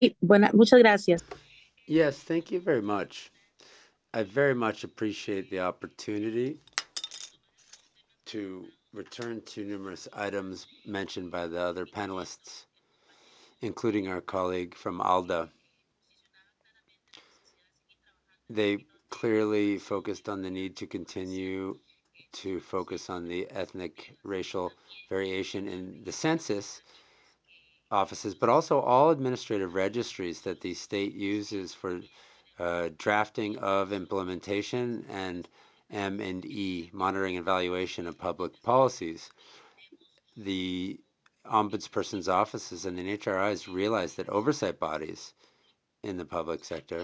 Muchas gracias. Yes, thank you very much. I very much appreciate the opportunity to return to numerous items mentioned by the other panelists, including our colleague from ALDA. They clearly focused on the need to continue to focus on the ethnic racial variation in the census offices, but also all administrative registries that the state uses for drafting of implementation and M&E, monitoring and evaluation of public policies. The ombudsperson's offices and the HRIs realize that oversight bodies in the public sector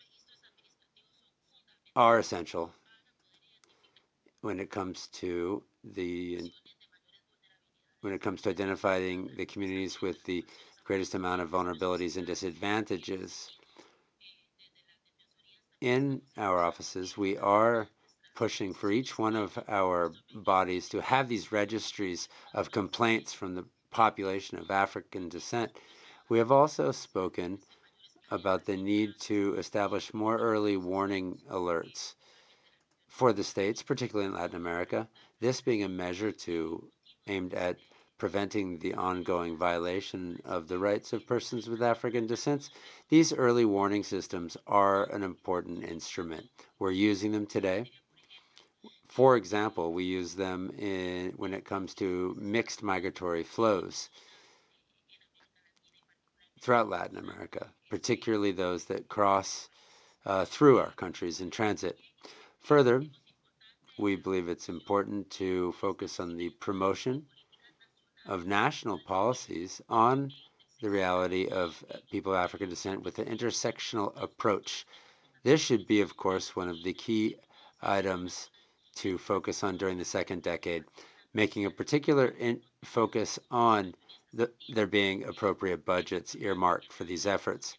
are essential when it comes to the when it comes to identifying the communities with the greatest amount of vulnerabilities and disadvantages. In our offices, we are pushing for each one of our bodies to have these registries of complaints from the population of African descent. We have also spoken about the need to establish more early warning alerts for the states, particularly in Latin America, this being a measure aimed at preventing the ongoing violation of the rights of persons with African descent. These early warning systems are an important instrument. We're using them today. For example, we use them when it comes to mixed migratory flows throughout Latin America, particularly those that cross through our countries in transit. Further, we believe it's important to focus on the promotion of national policies on the reality of people of African descent with an intersectional approach. This should be, of course, one of the key items to focus on during the second decade, making a particular focus on there being appropriate budgets earmarked for these efforts.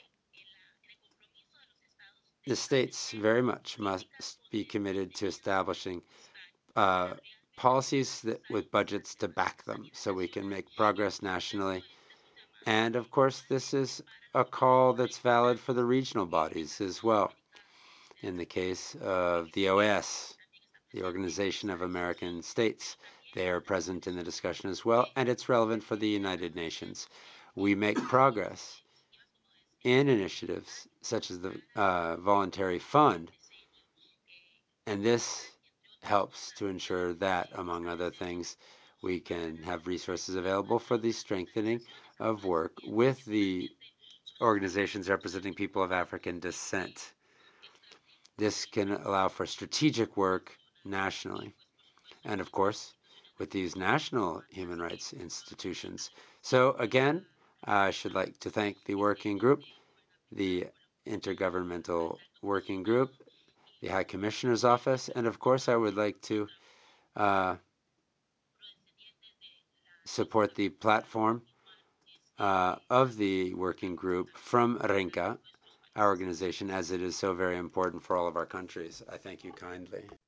The states very much must be committed to establishing uh, policies with budgets to back them so we can make progress nationally. And of course, this is a call that's valid for the regional bodies as well. In the case of the OAS, the Organization of American States, they are present in the discussion as well, and it's relevant for the United Nations. We make progress in initiatives such as the Voluntary Fund, and this helps to ensure that, among other things, we can have resources available for the strengthening of work with the organizations representing people of African descent. This can allow for strategic work nationally, and of course, with these national human rights institutions. So, again, I should like to thank the working group, the Intergovernmental Working Group, the High Commissioner's Office, and of course, I would like to uh, support the platform of the working group from RENCA, our organization, as it is so very important for all of our countries. I thank you kindly.